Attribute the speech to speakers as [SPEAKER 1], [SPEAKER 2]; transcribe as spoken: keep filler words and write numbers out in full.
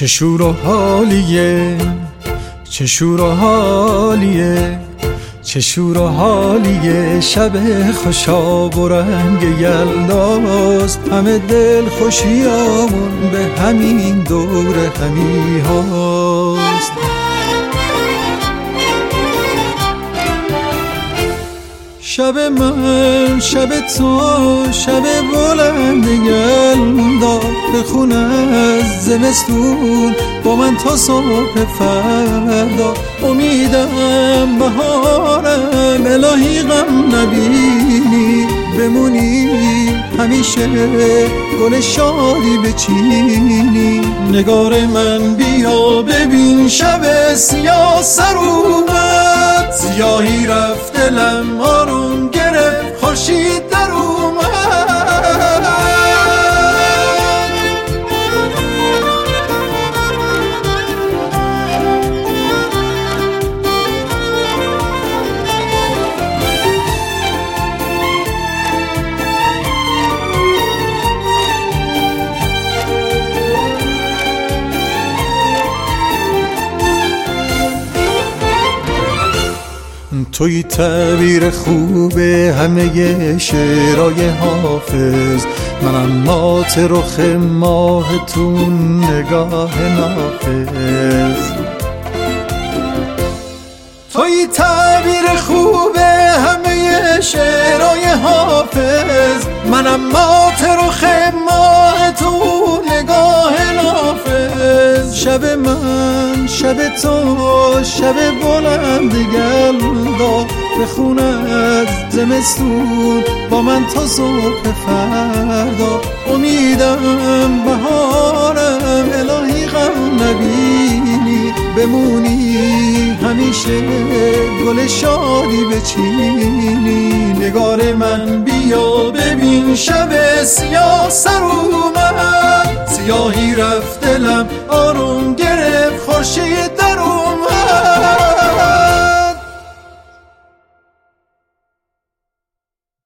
[SPEAKER 1] چه شور و حالیه، چه شور و حالیه، چه شور و حالیه، شب خوشاب و رنگ یلداست، همه دل خوشیامون به همین دور همی هاست. شب من، شب تو، شب بلند یلدا، بخون از زمستون با من تا صبح فردا. امیدم بهارم، الهی غم نبینی، بمونی همیشه گل شادی بچینی. نگار من بیا ببین شب سیاه سر اومد، سیاهی رفت دلم آروم گرفت، خورشید در اومد. توی تعبیر خوبه همه شعرهای حافظ، منم مات رخ ماهتون نگاه نافذ. توی تعبیر خوبه همه شعرهای حافظ، منم مات رخ ماهتون نگاه نافذ. شب من، شب تو، شب بلند یلدا، بخون از زمستون با من تا صبح فردا. امیدم بهارم، الهی غم نبینی، بمونی همیشه گل شادی بچینی. نگار من بیا ببین شب سیاه سر اومد، سیاهی رفت